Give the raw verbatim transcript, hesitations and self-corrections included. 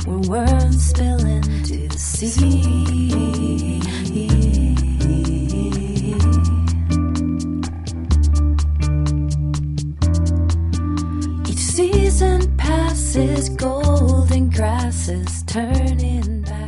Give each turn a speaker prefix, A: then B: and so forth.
A: when words spill into the sea. Each season passes, golden grasses turning back.